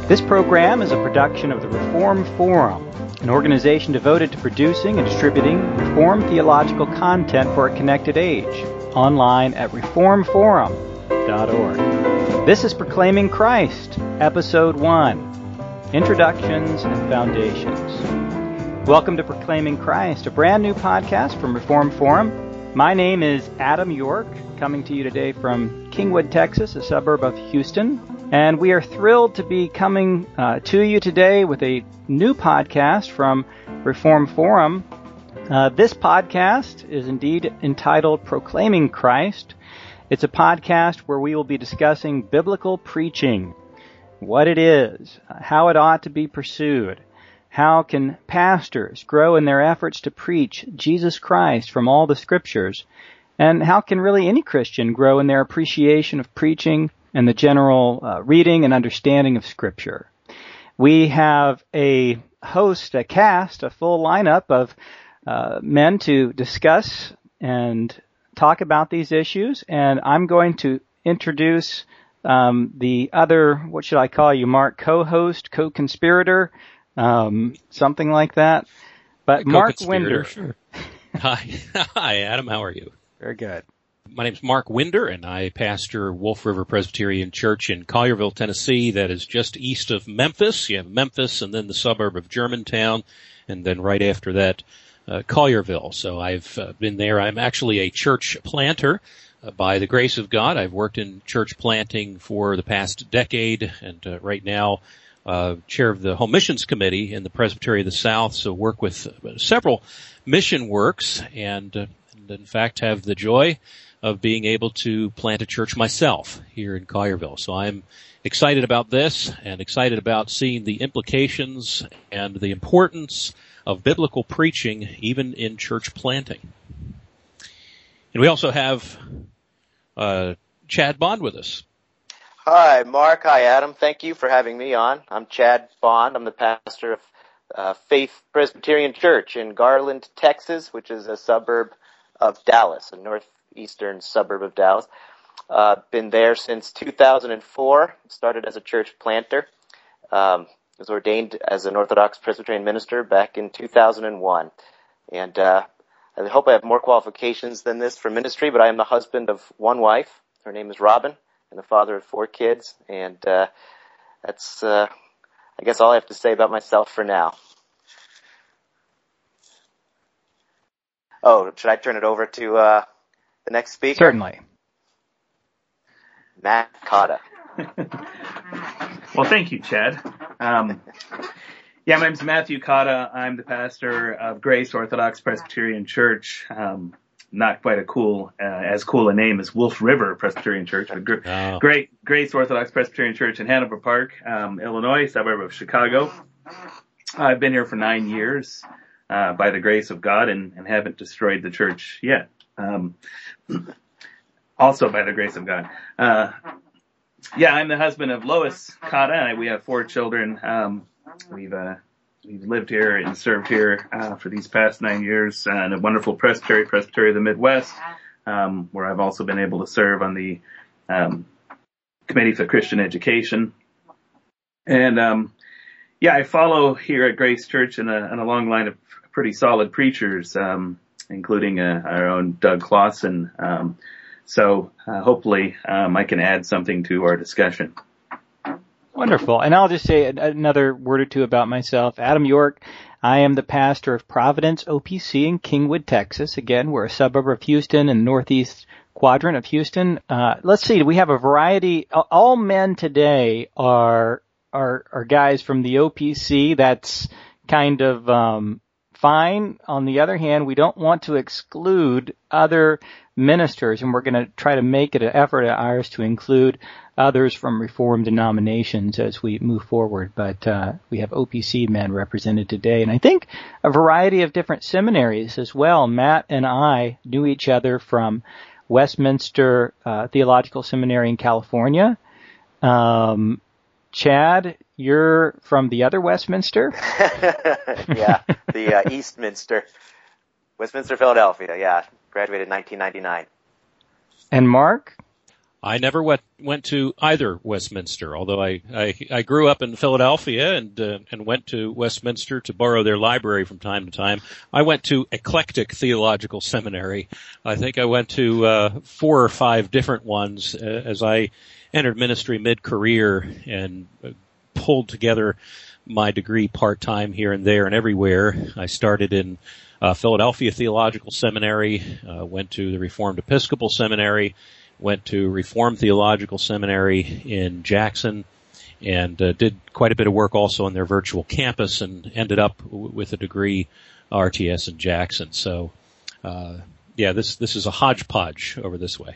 This program is a production of the Reform Forum, an organization devoted to producing and distributing Reformed theological content for a connected age, online at reformforum.org. This is Proclaiming Christ, Episode 1, Introductions and Foundations. Welcome to Proclaiming Christ, a brand new podcast from Reform Forum. My name is Adam York, coming to you today from Kingwood, Texas, a suburb of Houston. And we are thrilled to be coming to you today with a new podcast from Reform Forum. This podcast is indeed entitled Proclaiming Christ. It's a podcast where we will be discussing biblical preaching, what it is, how it ought to be pursued, how can pastors grow in their efforts to preach Jesus Christ from all the scriptures, and how can really any Christian grow in their appreciation of preaching and the general reading and understanding of Scripture. We have a host, a cast, a full lineup of men to discuss and talk about these issues, and I'm going to introduce the other, what should I call you, Mark, co-host, co-conspirator, something like that. But Mark Winder. Sure. Hi, Adam. How are you? Very good. My name's Mark Winder, and I pastor Wolf River Presbyterian Church in Collierville, Tennessee. That is just east of Memphis. You have Memphis and then the suburb of Germantown, and then right after that, Collierville. So I've been there. I'm actually a church planter. By the grace of God, I've worked in church planting for the past decade, and right now, chair of the Home Missions Committee in the Presbytery of the South, so work with several mission works, and in fact have the joy of being able to plant a church myself here in Collierville. So I'm excited about this and excited about seeing the implications and the importance of biblical preaching even in church planting. And we also have Chad Bond with us. Hi, Mark. Hi, Adam. Thank you for having me on. I'm Chad Bond. I'm the pastor of Faith Presbyterian Church in Garland, Texas, which is a suburb of Dallas, a northeastern suburb of Dallas. Been there since 2004. Started as a church planter. Was ordained as an Orthodox Presbyterian minister back in 2001. And I hope I have more qualifications than this for ministry, but I am the husband of one wife. Her name is Robin, and the father of 4 kids. And that's, I guess, all I have to say about myself for now. Oh, should I turn it over to the next speaker? Certainly. Matt Cotta. Well, thank you, Chad. My name's Matthew Cotta. I'm the pastor of Grace Orthodox Presbyterian Church. Not quite as cool a name as Wolf River Presbyterian Church. Great Grace Orthodox Presbyterian Church in Hanover Park, Illinois, suburb of Chicago. I've been here for 9 years. By the grace of God, and haven't destroyed the church yet. Also by the grace of God. I'm the husband of Lois Cotta. We have 4 children. We've lived here and served here for these past 9 years in a wonderful presbytery of the Midwest, where I've also been able to serve on the Committee for Christian Education. And I follow here at Grace Church in a long line of pretty solid preachers, including our own Doug Clausen. So hopefully I can add something to our discussion. Wonderful. And I'll just say another word or two about myself. Adam York. I am the pastor of Providence OPC in Kingwood, Texas. Again, we're a suburb of Houston in the northeast quadrant of Houston. Let's see. We have a variety. All men today are guys from the OPC. That's kind of fine. On the other hand, we don't want to exclude other ministers, and we're going to try to make it an effort of ours to include others from Reformed denominations as we move forward. But we have OPC men represented today, and I think a variety of different seminaries as well. Matt and I knew each other from Westminster Theological Seminary in California. Chad, you're from the other Westminster? Yeah, the Eastminster. Westminster, Philadelphia, yeah. Graduated in 1999. And Mark? I never went to either Westminster, although I grew up in Philadelphia and went to Westminster to borrow their library from time to time. I went to Eclectic Theological Seminary. I think I went to 4 or 5 different ones as I entered ministry mid-career and pulled together my degree part-time here and there and everywhere. I started in Philadelphia Theological Seminary, went to the Reformed Episcopal Seminary, went to Reformed Theological Seminary in Jackson, and did quite a bit of work also on their virtual campus, and ended up with a degree RTS in Jackson. So, this is a hodgepodge over this way.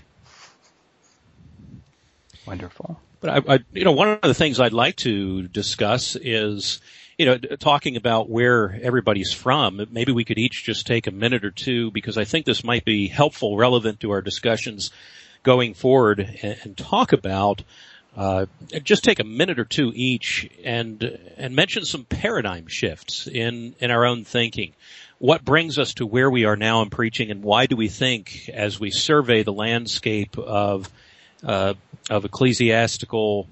Wonderful. But one of the things I'd like to discuss is, talking about where everybody's from. Maybe we could each just take a minute or two, because I think this might be helpful, relevant to our discussions going forward, and talk about, just take a minute or two each and mention some paradigm shifts in our own thinking. What brings us to where we are now in preaching, and why do we think, as we survey the landscape of ecclesiastical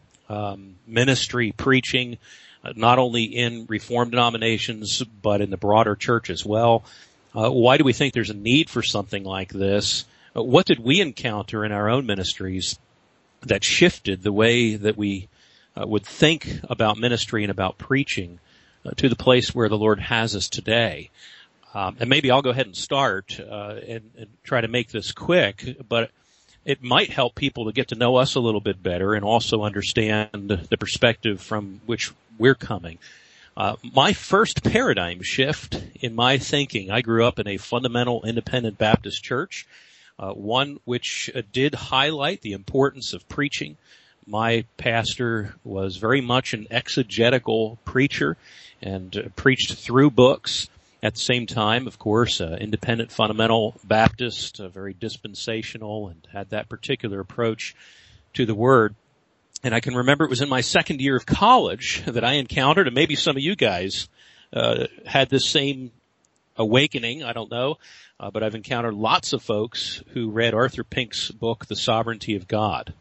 ministry preaching, not only in Reformed denominations but in the broader church as well, why do we think there's a need for something like this? What did we encounter in our own ministries that shifted the way that we would think about ministry and about preaching to the place where the Lord has us today? And maybe I'll go ahead and start and try to make this quick, but it might help people to get to know us a little bit better and also understand the perspective from which we're coming. My first paradigm shift in my thinking, I grew up in a fundamental independent Baptist church, one which did highlight the importance of preaching. My pastor was very much an exegetical preacher and preached through books. At the same time, of course, independent fundamental Baptist, very dispensational, and had that particular approach to the Word. And I can remember it was in my second year of college that I encountered, and maybe some of you guys had this same awakening, I don't know, but I've encountered lots of folks who read Arthur Pink's book, The Sovereignty of God.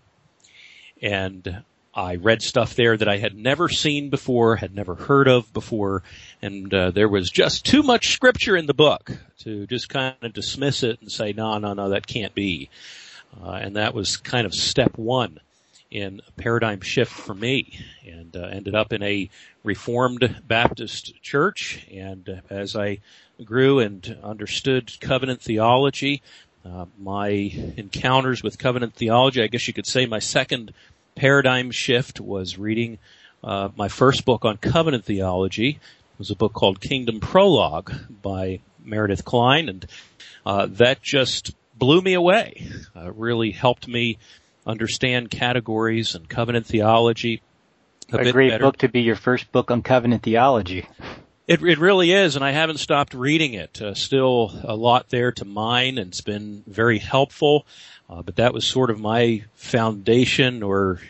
And I read stuff there that I had never seen before, had never heard of before, and there was just too much scripture in the book to just kind of dismiss it and say, no, that can't be. And that was kind of step one in a paradigm shift for me, and ended up in a Reformed Baptist church. And as I grew and understood covenant theology, my encounters with covenant theology, I guess you could say my second paradigm shift was reading my first book on covenant theology. It was a book called Kingdom Prologue by Meredith Kline, and that just blew me away. Really helped me understand categories and covenant theology a bit great better. Book to be your first book on covenant theology. It really is, and I haven't stopped reading it. Still a lot there to mine, and it's been very helpful. But that was sort of my foundation, or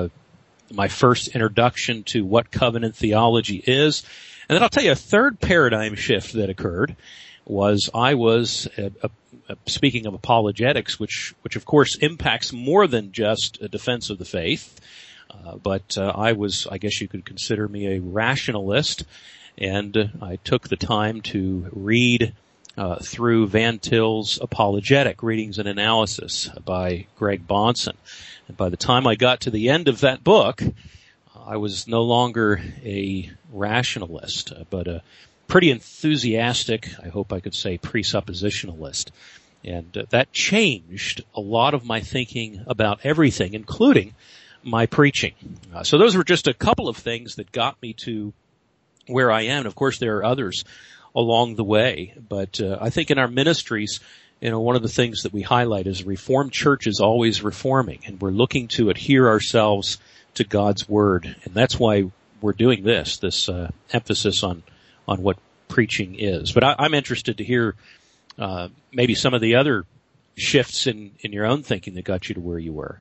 my first introduction to what covenant theology is. And then I'll tell you a third paradigm shift that occurred was I was, speaking of apologetics, which of course impacts more than just a defense of the faith, but I guess you could consider me a rationalist, and I took the time to read through Van Til's Apologetic, Readings and Analysis by Greg Bahnsen. And by the time I got to the end of that book, I was no longer a rationalist, but a pretty enthusiastic, I hope I could say, presuppositionalist. And that changed a lot of my thinking about everything, including my preaching. So those were just a couple of things that got me to where I am. And of course, there are others along the way. But I think in our ministries, one of the things that we highlight is Reformed church is always reforming, and we're looking to adhere ourselves to God's Word. And that's why we're doing this emphasis on what preaching is. But I'm interested to hear maybe some of the other shifts in your own thinking that got you to where you were.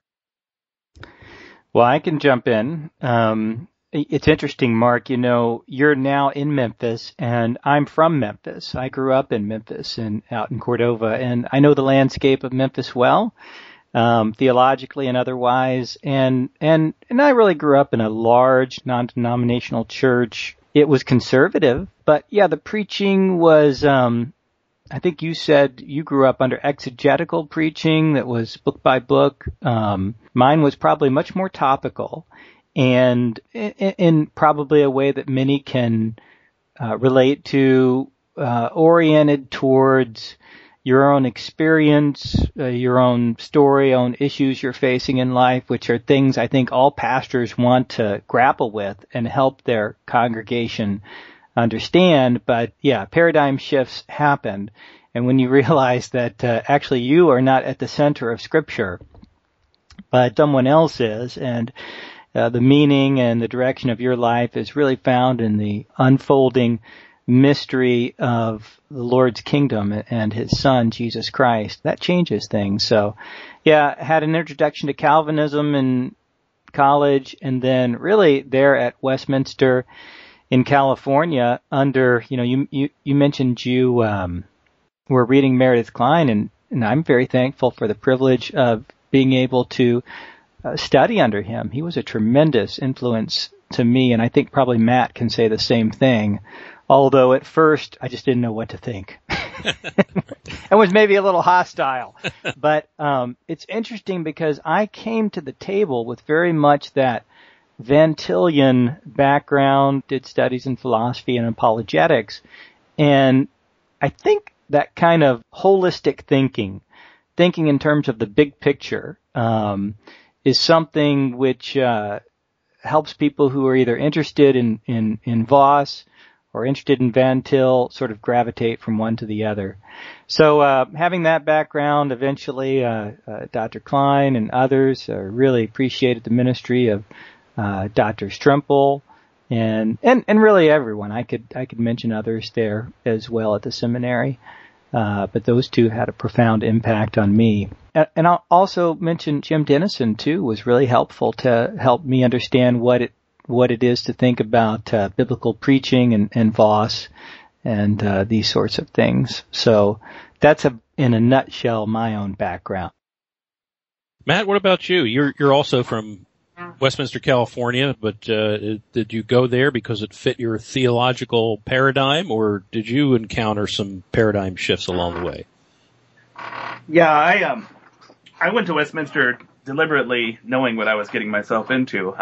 Well, I can jump in. It's interesting, Mark, you're now in Memphis, and I'm from Memphis. I grew up in Memphis and out in Cordova, and I know the landscape of Memphis well. theologically and otherwise. And I really grew up in a large non-denominational church. It was conservative, but yeah, the preaching was, I think you said you grew up under exegetical preaching that was book by book. Mine was probably much more topical, and in probably a way that many can relate to, oriented towards your own experience, your own story, own issues you're facing in life, which are things I think all pastors want to grapple with and help their congregation understand. But yeah, paradigm shifts happened. And when you realize that actually you are not at the center of Scripture, but someone else is, and the meaning and the direction of your life is really found in the unfolding mystery of the Lord's kingdom and His Son, Jesus Christ, that changes things. So, yeah, I had an introduction to Calvinism in college, and then really there at Westminster in California under, you mentioned you were reading Meredith Kline, and I'm very thankful for the privilege of being able to study under him. He was a tremendous influence to me, and I think probably Matt can say the same thing. Although at first I just didn't know what to think. And was maybe a little hostile. But it's interesting because I came to the table with very much that Van Tillian background, did studies in philosophy and apologetics. And I think that kind of holistic thinking in terms of the big picture, is something which helps people who are either interested in Voss or interested in Van Til sort of gravitate from one to the other. So having that background, eventually Dr. Kline and others really appreciated the ministry of Dr. Strempel and really everyone. I could mention others there as well at the seminary, but those two had a profound impact on me. And I'll also mention Jim Dennison too was really helpful to help me understand what it is to think about biblical preaching and Voss and these sorts of things. So that's in a nutshell my own background. Matt, what about you? You're also from Westminster, California, but did you go there because it fit your theological paradigm, or did you encounter some paradigm shifts along the way? Yeah, I went to Westminster deliberately knowing what I was getting myself into.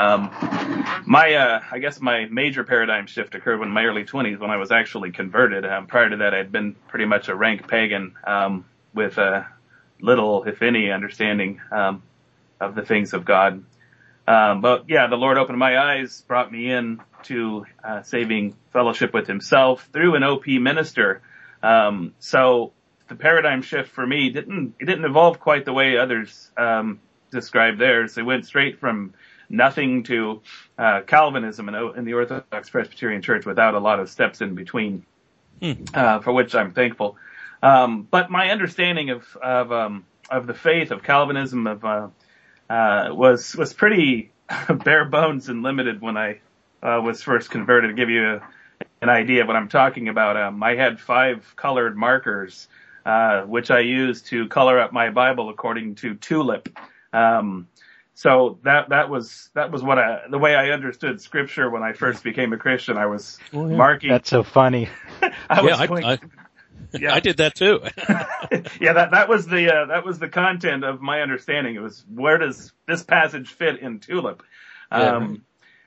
I guess my major paradigm shift occurred in my early 20s when I was actually converted. Prior to that, I'd been pretty much a rank pagan with little, if any, understanding of the things of God. But yeah, the Lord opened my eyes, brought me in to saving fellowship with Himself through an OP minister. So the paradigm shift for me didn't evolve quite the way others described theirs. It went straight from nothing to Calvinism in the Orthodox Presbyterian Church without a lot of steps in between, for which I'm thankful. But my understanding of the faith of Calvinism was pretty bare bones and limited when I was first converted. To give you an idea of what I'm talking about, I had 5 colored markers which I used to color up my Bible according to Tulip. So that was the way I understood Scripture when I first became a Christian. I was marking. That's so funny. I did that too. Yeah, that was the content of my understanding. It was, where does this passage fit in Tulip? Then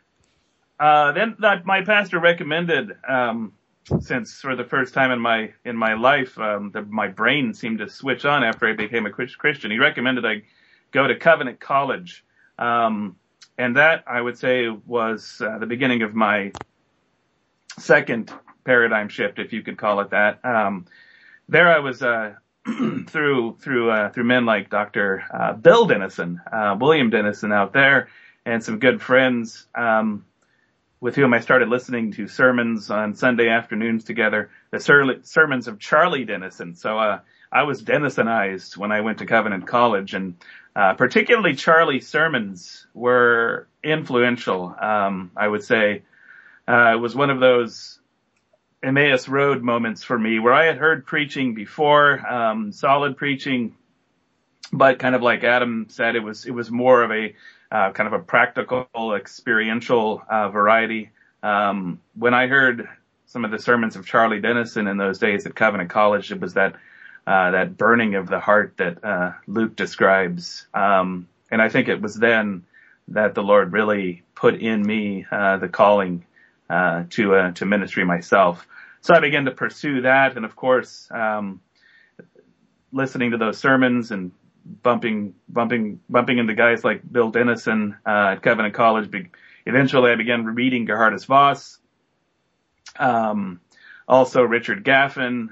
my pastor recommended, since for the first time in my life, my brain seemed to switch on after I became a Christian. He recommended I go to Covenant College, and that, I would say, was the beginning of my second paradigm shift, if you could call it that. There I was through men like Dr. Bill Dennison, William Dennison out there, and some good friends with whom I started listening to sermons on Sunday afternoons together, the sermons of Charlie Dennison. So I was Dennisonized when I went to Covenant College, and particularly Charlie's sermons were influential. I would say it was one of those Emmaus Road moments for me, where I had heard preaching before, solid preaching, But kind of like Adam said, it was more of a kind of a practical, experiential variety. When I heard some of the sermons of Charlie Dennison in those days at Covenant College, it was that burning of the heart that Luke describes. And I think it was then that the Lord really put in me the calling to ministry myself. So I began to pursue that, and of course, listening to those sermons and bumping into guys like Bill Dennison at Covenant College. Eventually, I began reading Geerhardus Vos, also Richard Gaffin,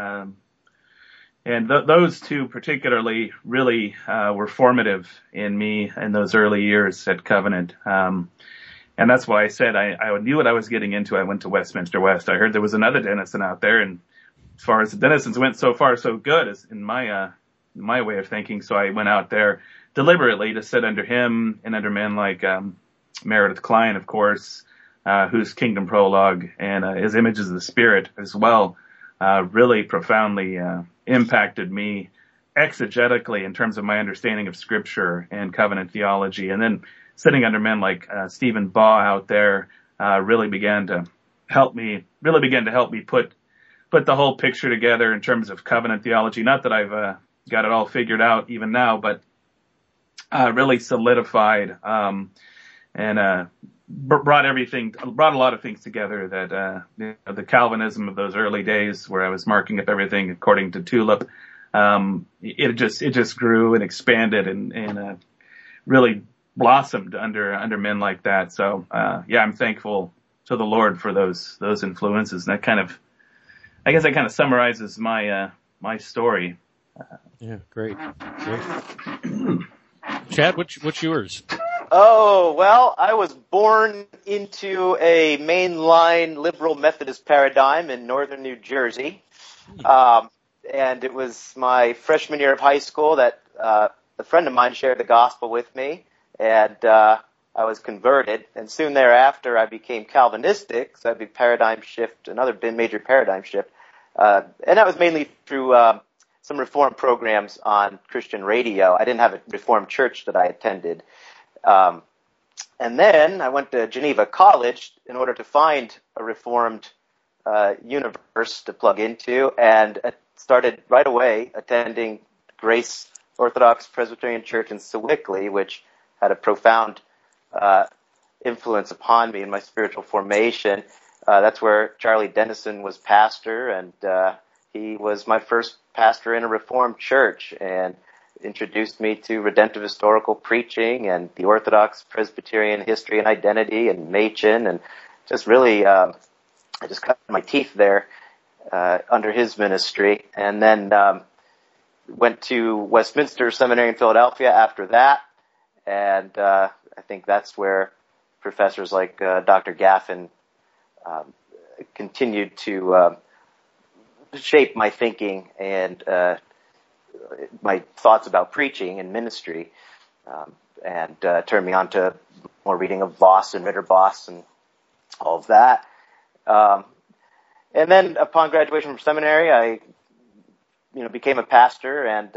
and those two particularly really were formative in me in those early years at Covenant. And that's why I said I knew what I was getting into. I went to Westminster West. I heard there was another Dennison out there, and as far as the Dennisons went, so far so good, as in my way of thinking. So I went out there deliberately to sit under him and under men like Meredith Kline, of course, whose Kingdom Prologue and his Images of the Spirit as well really profoundly impacted me exegetically in terms of my understanding of Scripture and covenant theology. And then sitting under men like Stephen Baugh out there really began to help me put the whole picture together in terms of covenant theology. Not that I've got it all figured out even now, but really solidified and brought a lot of things together that the Calvinism of those early days, where I was marking up everything according to Tulip, it just grew and expanded and really blossomed under men like that. So I'm thankful to the Lord for those influences. And that kind of summarizes my story. Yeah, great. Chad, what's yours? Oh, well, I was born into a mainline liberal Methodist paradigm in northern New Jersey. And it was my freshman year of high school that a friend of mine shared the gospel with me, and I was converted. And soon thereafter, I became Calvinistic, so that'd be another major paradigm shift. And that was mainly through some Reformed programs on Christian radio. I didn't have a Reformed church that I attended. And then I went to Geneva College in order to find a Reformed universe to plug into, and started right away attending Grace Orthodox Presbyterian Church in Sewickley, which had a profound influence upon me in my spiritual formation. That's where Charlie Dennison was pastor, and he was my first pastor in a Reformed church, and introduced me to redemptive historical preaching and the Orthodox Presbyterian history and identity and Machen, and just really, I just cut my teeth there under his ministry. And then went to Westminster Seminary in Philadelphia after that, and I think that's where professors like Dr. Gaffin continued to shape my thinking and my thoughts about preaching and ministry, and turned me on to more reading of Voss and Ritterboss and all of that. And then upon graduation from seminary, I became a pastor, and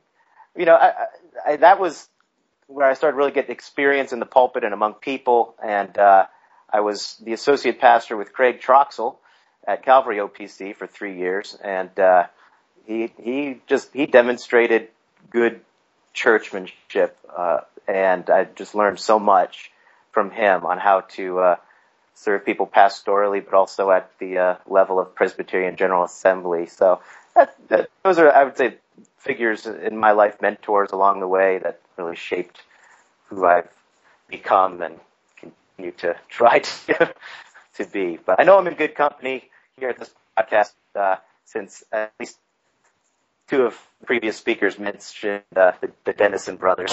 that was where I started really getting experience in the pulpit and among people. And I was the associate pastor with Craig Troxel at Calvary OPC for 3 years, and he demonstrated good churchmanship, and I just learned so much from him on how to serve people pastorally, but also at the level of Presbyterian General Assembly. So those are, I would say, figures in my life, mentors along the way that really shaped who I've become and continue to try to be. But I know I'm in good company here at this podcast, since at least two of the previous speakers mentioned the Dennison brothers.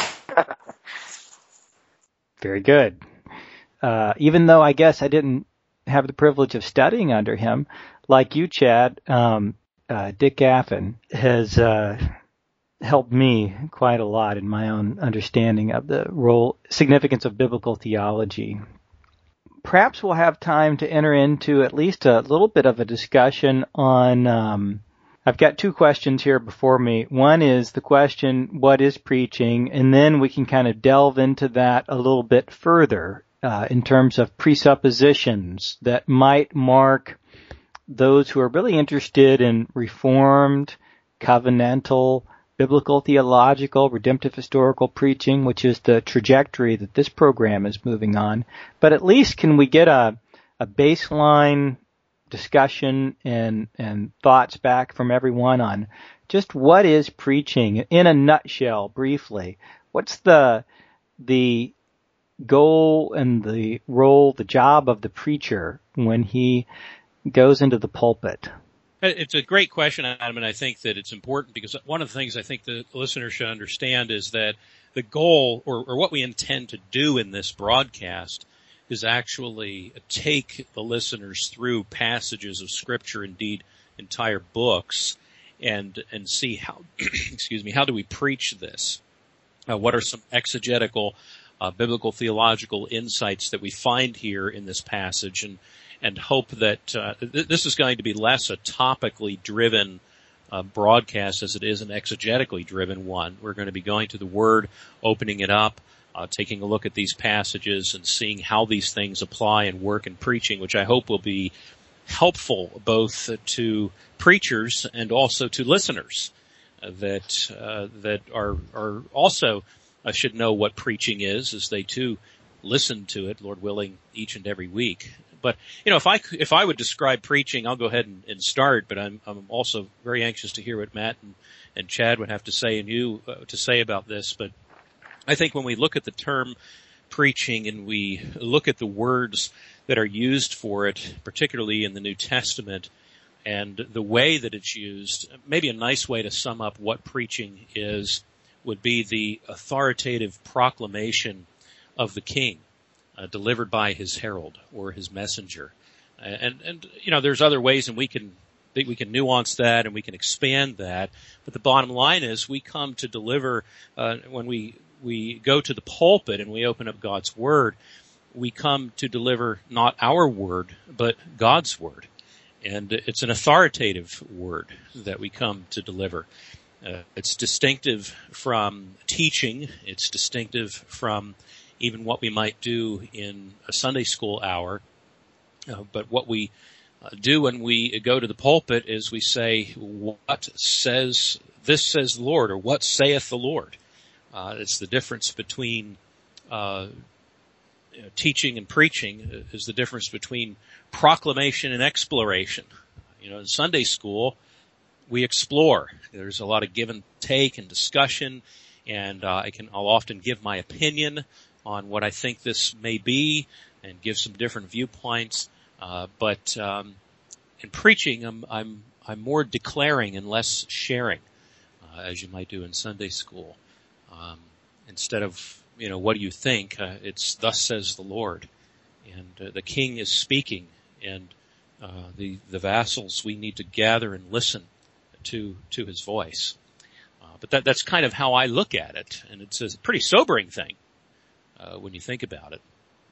Very good. Even though I guess I didn't have the privilege of studying under him, like you, Chad, Dick Gaffin has helped me quite a lot in my own understanding of the significance of biblical theology. Perhaps we'll have time to enter into at least a little bit of a discussion on I've got two questions here before me. One is the question, what is preaching? And then we can kind of delve into that a little bit further in terms of presuppositions that might mark those who are really interested in Reformed, covenantal, biblical, theological, redemptive, historical preaching, which is the trajectory that this program is moving on. But at least can we get a baseline discussion and thoughts back from everyone on just what is preaching in a nutshell, briefly. What's the goal and the role, the job of the preacher when he goes into the pulpit? It's a great question, Adam, and I think that it's important because one of the things I think the listener should understand is that the goal or what we intend to do in this broadcast is actually take the listeners through passages of Scripture, indeed entire books, and see how, how do we preach this? What are some exegetical, biblical, theological insights that we find here in this passage, and hope that this is going to be less a topically driven broadcast as it is an exegetically driven one. We're going to be going to the Word, opening it up, taking a look at these passages and seeing how these things apply and work in preaching, which I hope will be helpful both to preachers and also to listeners that are also should know what preaching is as they too listen to it, Lord willing, each and every week. But, if I would describe preaching, I'll go ahead and start, but I'm also very anxious to hear what Matt and Chad would have to say and you to say about this. But I think when we look at the term preaching and we look at the words that are used for it, particularly in the New Testament, and the way that it's used, maybe a nice way to sum up what preaching is would be the authoritative proclamation of the king, delivered by his herald or his messenger. And there's other ways, and we can nuance that and we can expand that. But the bottom line is we come to deliver, when we go to the pulpit and we open up God's Word, we come to deliver not our word, but God's Word. And it's an authoritative word that we come to deliver. It's distinctive from teaching. It's distinctive from even what we might do in a Sunday school hour. But what we do when we go to the pulpit is we say, what says the Lord, or what saith the Lord? It's the difference between teaching and preaching is the difference between proclamation and exploration. In Sunday school, we explore. There's a lot of give and take and discussion, and I'll often give my opinion on what I think this may be and give some different viewpoints. But in preaching, I'm more declaring and less sharing, as you might do in Sunday school. Instead of, what do you think? It's thus says the Lord. And the king is speaking, and the vassals, we need to gather and listen to his voice. But that's kind of how I look at it, and it's a pretty sobering thing when you think about it.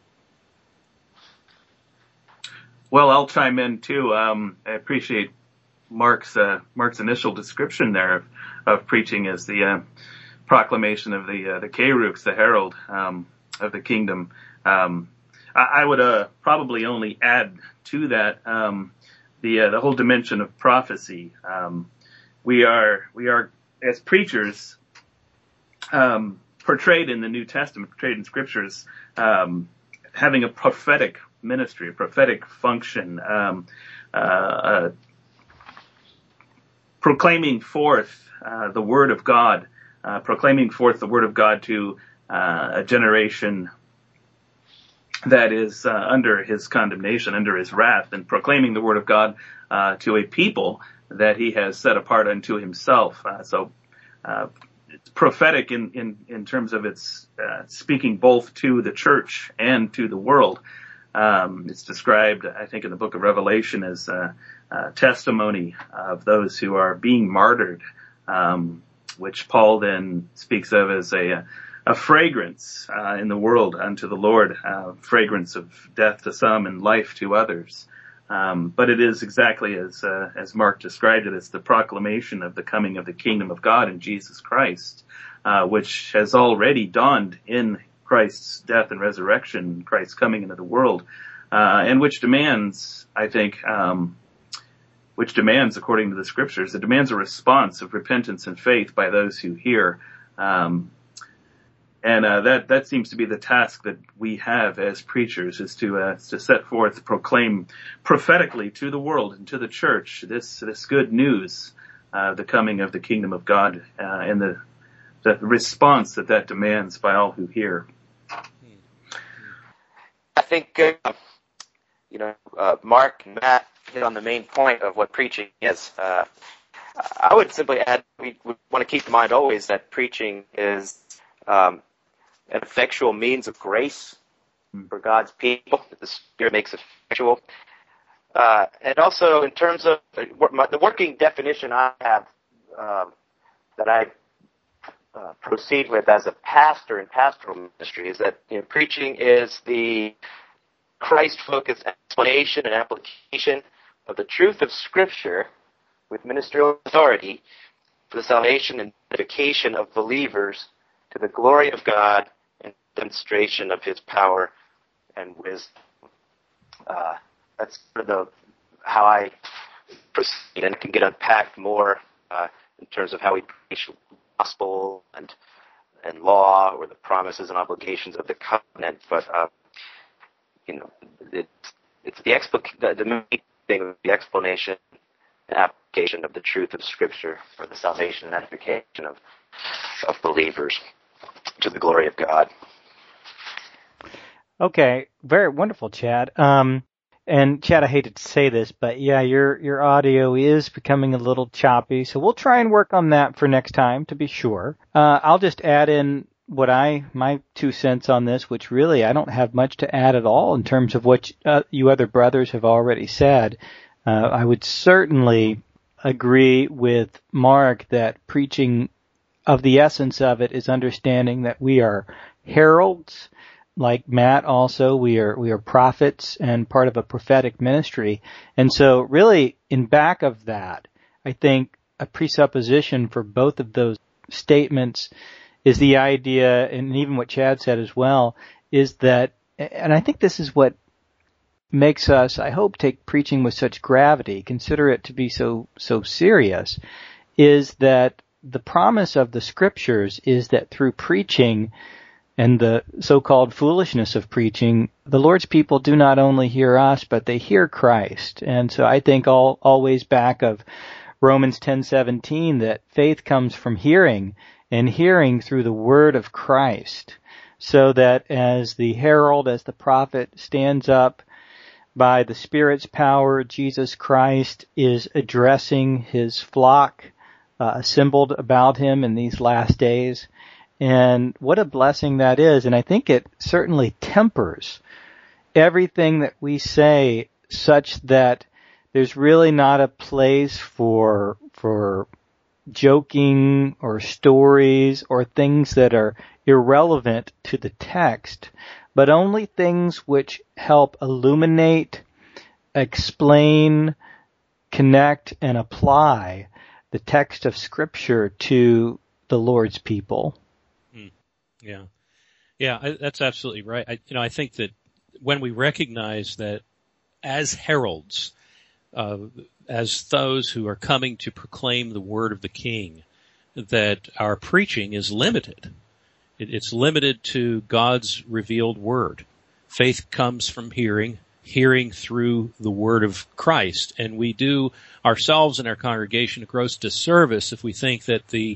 Well, I'll chime in too. I appreciate Mark's initial description there of preaching as the proclamation of the Kerux, the herald of the kingdom. I would probably only add to that the whole dimension of prophecy. We are as preachers portrayed in the New Testament, portrayed in Scriptures, having a prophetic ministry, a prophetic function, proclaiming forth the Word of God, proclaiming forth the Word of God to a generation that is under His condemnation, under His wrath, and proclaiming the Word of God to a people that He has set apart unto Himself. So it's prophetic in terms of its speaking both to the church and to the world. It's described, I think, in the book of Revelation as a testimony of those who are being martyred, which Paul then speaks of as a fragrance in the world unto the Lord, fragrance of death to some and life to others. But it is exactly as Mark described it. It's the proclamation of the coming of the kingdom of God in Jesus Christ, which has already dawned in Christ's death and resurrection, Christ's coming into the world, and which demands, I think, according to the scriptures, it demands a response of repentance and faith by those who hear. That seems to be the task that we have as preachers, is to set forth, proclaim prophetically to the world and to the church this good news, the coming of the kingdom of God, and the response that demands by all who hear. I think Mark and Matt hit on the main point of what preaching is. I would simply add, we want to keep in mind always that preaching is an effectual means of grace for God's people, that the Spirit makes effectual. And also in terms of the working definition I have, that I proceed with as a pastor in pastoral ministry, is that preaching is the Christ-focused explanation and application of the truth of Scripture with ministerial authority for the salvation and edification of believers to the glory of God and demonstration of His power and wisdom. That's sort of how I proceed, and it can get unpacked more in terms of how we preach the gospel and law, or the promises and obligations of the covenant. But it's the main thing of the explanation and application of the truth of Scripture for the salvation and edification of believers to the glory of God. Okay, very wonderful, Chad. And Chad, I hate to say this, but yeah, your audio is becoming a little choppy, so we'll try and work on that for next time to be sure. I'll just add in my 2 cents on this, which really I don't have much to add at all in terms of what you other brothers have already said. I would certainly agree with Mark that preaching, of the essence of it, is understanding that we are heralds. Like Matt also, we are prophets and part of a prophetic ministry. And so really, in back of that, I think a presupposition for both of those statements is the idea, and even what Chad said as well, is that, and I think this is what makes us, I hope, take preaching with such gravity, consider it to be so serious, is that the promise of the Scriptures is that through preaching and the so-called foolishness of preaching, the Lord's people do not only hear us, but they hear Christ. And so I think always back of Romans 10:17, that faith comes from hearing, and hearing through the word of Christ. So that as the herald, as the prophet stands up by the Spirit's power, Jesus Christ is addressing His flock assembled about Him in these last days. And what a blessing that is. And I think it certainly tempers everything that we say, such that there's really not a place for joking or stories or things that are irrelevant to the text, but only things which help illuminate, explain, connect, and apply the text of Scripture to the Lord's people. Yeah, that's absolutely right. I think that when we recognize that as heralds, as those who are coming to proclaim the word of the King, that our preaching is limited. It's limited to God's revealed word. Faith comes from hearing through the word of Christ. And we do ourselves and our congregation a gross disservice if we think that the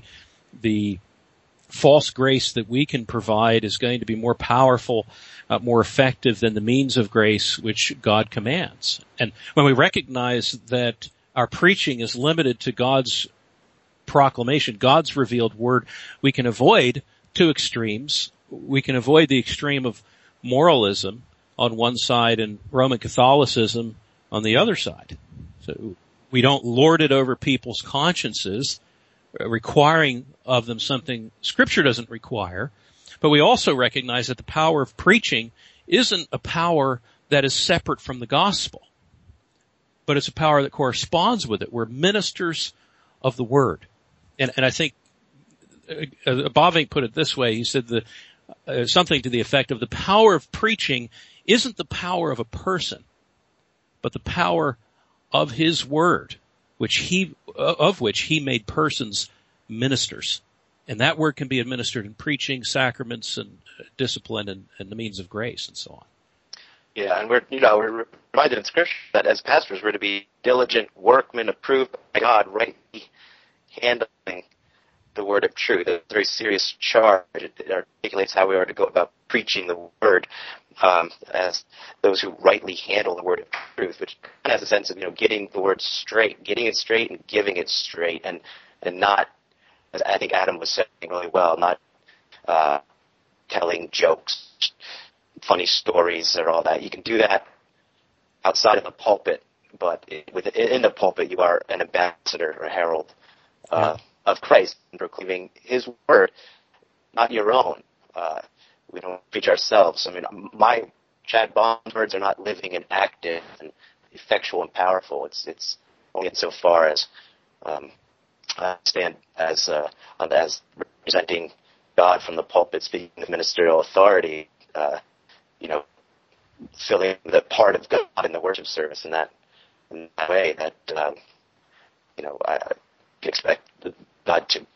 false grace that we can provide is going to be more powerful, more effective than the means of grace which God commands. And when we recognize that our preaching is limited to God's proclamation, God's revealed word, we can avoid 2 extremes. We can avoid the extreme of moralism on one side and Roman Catholicism on the other side. So we don't lord it over people's consciences, requiring of them something Scripture doesn't require, but we also recognize that the power of preaching isn't a power that is separate from the gospel. but it's a power that corresponds with it. We're ministers of the Word. And I think Bavinck put it this way. He said something to the effect of the power of preaching isn't the power of a person, but the power of His Word, of which He made persons ministers. And that word can be administered in preaching, sacraments, and discipline, and the means of grace, and so on. Yeah, and we're reminded in Scripture that as pastors we're to be diligent workmen approved by God, rightly handling the word of truth. It's a very serious charge. It articulates how we are to go about preaching the word as those who rightly handle the word of truth, which kind of has a sense of getting the word straight, getting it straight, and giving it straight, and not, as I think Adam was saying really well, not telling jokes, funny stories, or all that. You can do that outside of the pulpit, but in the pulpit you are an ambassador or herald of Christ, proclaiming His word, not your own. We don't preach ourselves. I mean, my Chad Bond's words are not living and active and effectual and powerful. It's only insofar as I stand as representing God from the pulpit, speaking of ministerial authority, filling the part of God in the worship service in that way that I can expect God to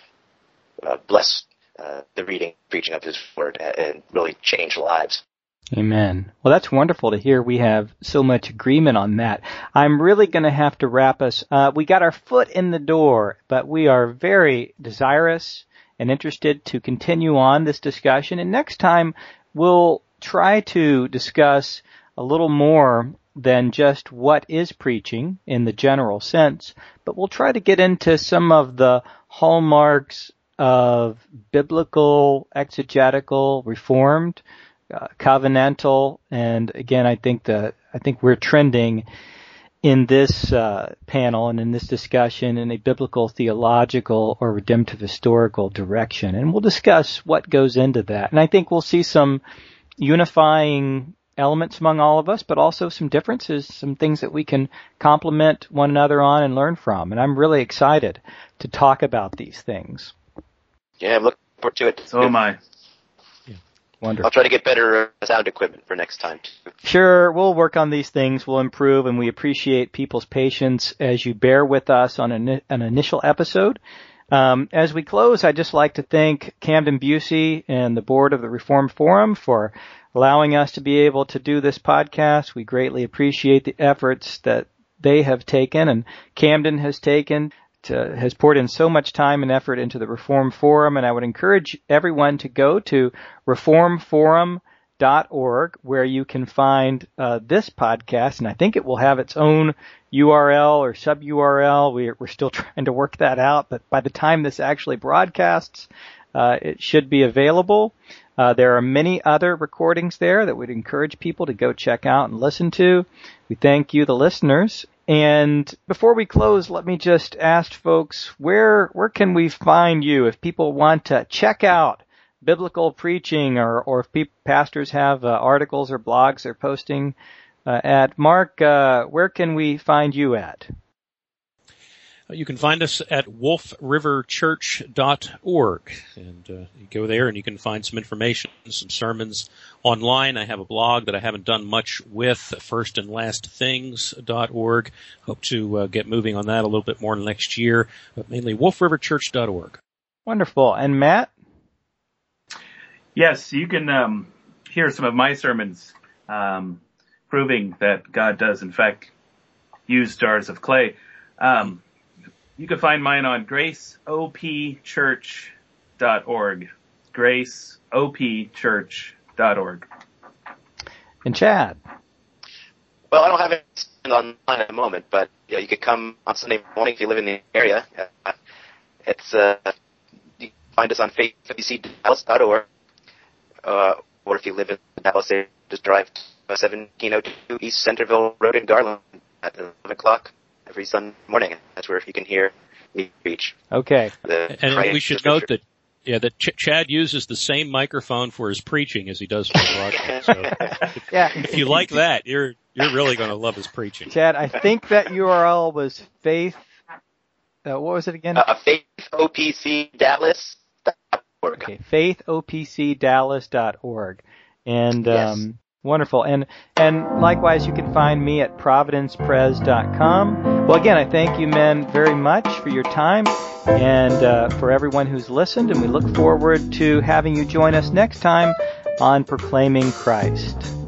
bless the reading, preaching of His word, and really change lives. Amen. Well, that's wonderful to hear. We have so much agreement on that. I'm really going to have to wrap us. We got our foot in the door, but we are very desirous and interested to continue on this discussion. And next time, we'll try to discuss a little more than just what is preaching in the general sense, but we'll try to get into some of the hallmarks of biblical, exegetical, reformed, covenantal, and again, I think we're trending in this panel and in this discussion in a biblical, theological, or redemptive historical direction, and we'll discuss what goes into that. And I think we'll see some unifying elements among all of us, but also some differences, some things that we can complement one another on and learn from. And I'm really excited to talk about these things. Yeah, I'm looking forward to it. So am I. Wonderful. I'll try to get better sound equipment for next time, too. Sure, we'll work on these things. We'll improve, and we appreciate people's patience as you bear with us on an initial episode. As we close, I'd just like to thank Camden Busey and the board of the Reformed Forum for allowing us to be able to do this podcast. We greatly appreciate the efforts that they have taken and Camden has taken. Has poured in so much time and effort into the Reform Forum, and I would encourage everyone to go to reformforum.org, where you can find this podcast, and I think it will have its own URL or sub-URL. We're still trying to work that out, but by the time this actually broadcasts, it should be available. There are many other recordings there that we'd encourage people to go check out and listen to. We thank you, the listeners. And before we close, let me just ask folks, where can we find you if people want to check out biblical preaching or if pastors have articles or blogs they're posting at? Mark, where can we find you at? You can find us at wolfriverchurch.org, and you go there and you can find some information, some sermons online. I have a blog that I haven't done much with, firstandlastthings.org. Hope to get moving on that a little bit more next year, but mainly wolfriverchurch.org. Wonderful. And Matt? Yes, you can hear some of my sermons proving that God does, in fact, use jars of clay. You can find mine on graceopchurch.org. graceopchurch.org. And Chad? Well, I don't have it online at the moment, but you could come on Sunday morning if you live in the area. You can find us on faithfbcdallas.org, or if you live in the Dallas area, just drive to 1702 East Centerville Road in Garland at 11 o'clock. Every Sunday morning. That's where you can hear me preach. Okay. And we should note that Chad uses the same microphone for his preaching as he does for the broadcast. So if you like that, you're You're really going to love his preaching. Chad, I think that URL was Faith. What was it again? FaithOPCDallas.org. Okay, faithopcdallas.org. And Yes. wonderful. And likewise, you can find me at providencepres.com. Well, again, I thank you men very much for your time and for everyone who's listened, and we look forward to having you join us next time on Proclaiming Christ.